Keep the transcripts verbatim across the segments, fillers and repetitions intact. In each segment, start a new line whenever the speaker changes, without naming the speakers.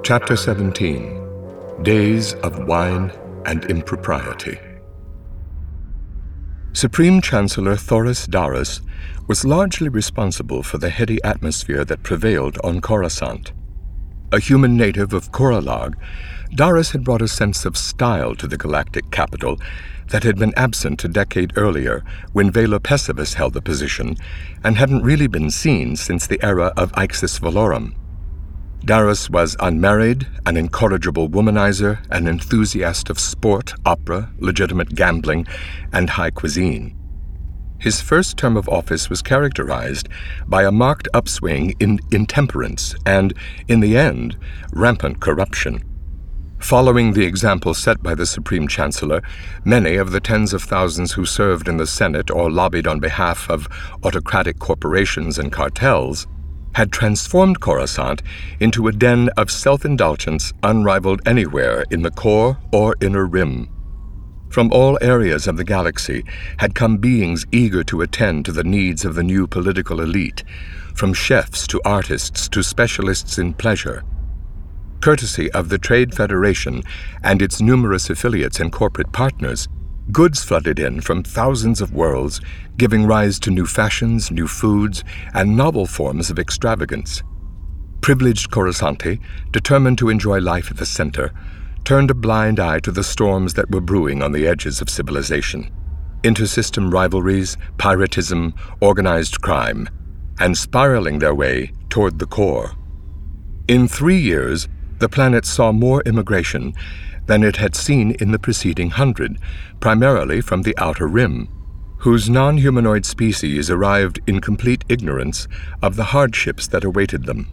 Chapter seventeen. Days of Wine and Impropriety. Supreme Chancellor Thoris Daras was largely responsible for the heady atmosphere that prevailed on Coruscant. A human native of Coralag, Daras had brought a sense of style to the galactic capital that had been absent a decade earlier when Vela Pesivus held the position and hadn't really been seen since the era of Ixis Valorum. Daras was unmarried, an incorrigible womanizer, an enthusiast of sport, opera, legitimate gambling, and high cuisine. His first term of office was characterized by a marked upswing in intemperance and, in the end, rampant corruption. Following the example set by the Supreme Chancellor, many of the tens of thousands who served in the Senate or lobbied on behalf of autocratic corporations and cartels had transformed Coruscant into a den of self-indulgence unrivaled anywhere in the core or inner rim. From all areas of the galaxy had come beings eager to attend to the needs of the new political elite, from chefs to artists to specialists in pleasure. Courtesy of the Trade Federation and its numerous affiliates and corporate partners, goods flooded in from thousands of worlds, giving rise to new fashions, new foods, and novel forms of extravagance. Privileged Coruscanti, determined to enjoy life at the center, turned a blind eye to the storms that were brewing on the edges of civilization. Intersystem rivalries, piratism, organized crime, and spiraling their way toward the core. In three years, the planet saw more immigration than it had seen in the preceding hundred, primarily from the Outer Rim, whose non-humanoid species arrived in complete ignorance of the hardships that awaited them.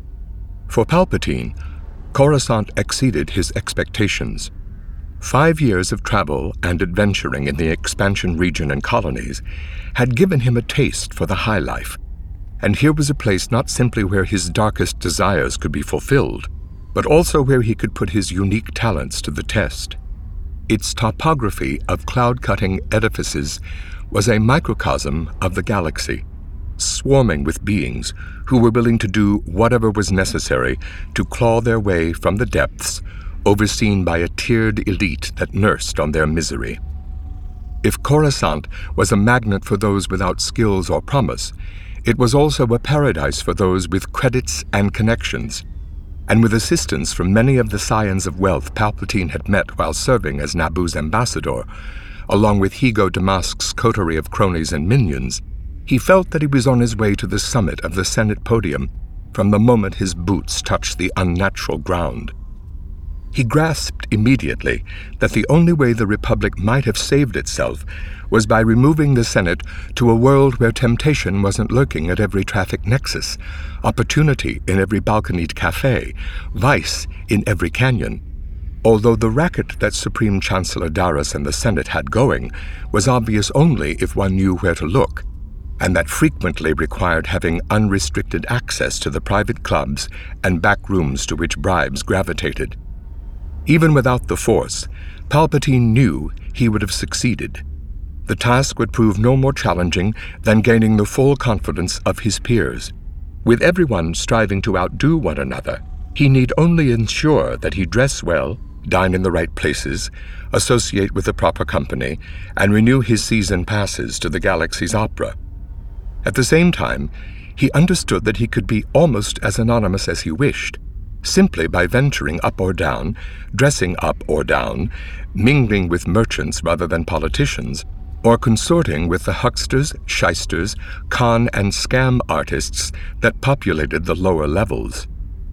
For Palpatine, Coruscant exceeded his expectations. Five years of travel and adventuring in the expansion region and colonies had given him a taste for the high life, and here was a place not simply where his darkest desires could be fulfilled, but also where he could put his unique talents to the test. Its topography of cloud-cutting edifices was a microcosm of the galaxy, swarming with beings who were willing to do whatever was necessary to claw their way from the depths, overseen by a tiered elite that nursed on their misery. If Coruscant was a magnet for those without skills or promise, it was also a paradise for those with credits and connections. And with assistance from many of the scions of wealth Palpatine had met while serving as Naboo's ambassador, along with Higo Damask's coterie of cronies and minions, he felt that he was on his way to the summit of the Senate podium from the moment his boots touched the unnatural ground. He grasped immediately that the only way the Republic might have saved itself was by removing the Senate to a world where temptation wasn't lurking at every traffic nexus, opportunity in every balconied cafe, vice in every canyon. Although the racket that Supreme Chancellor Daras and the Senate had going was obvious only if one knew where to look, and that frequently required having unrestricted access to the private clubs and back rooms to which bribes gravitated. Even without the Force, Palpatine knew he would have succeeded. The task would prove no more challenging than gaining the full confidence of his peers. With everyone striving to outdo one another, he need only ensure that he dress well, dine in the right places, associate with the proper company, and renew his season passes to the galaxy's opera. At the same time, he understood that he could be almost as anonymous as he wished, simply by venturing up or down, dressing up or down, mingling with merchants rather than politicians, or consorting with the hucksters, shysters, con and scam artists that populated the lower levels.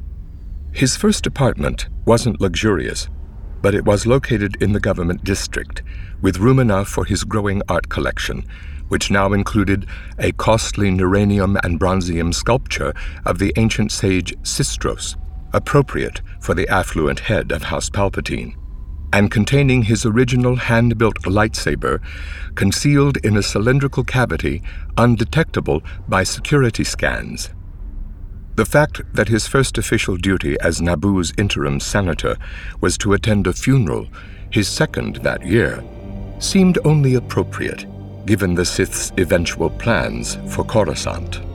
His first apartment wasn't luxurious, but it was located in the government district, with room enough for his growing art collection, which now included a costly neuranium and bronzium sculpture of the ancient sage Sistros, appropriate for the affluent head of House Palpatine, and containing his original hand-built lightsaber, concealed in a cylindrical cavity undetectable by security scans. The fact that his first official duty as Naboo's interim senator was to attend a funeral, his second that year, seemed only appropriate, given the Sith's eventual plans for Coruscant.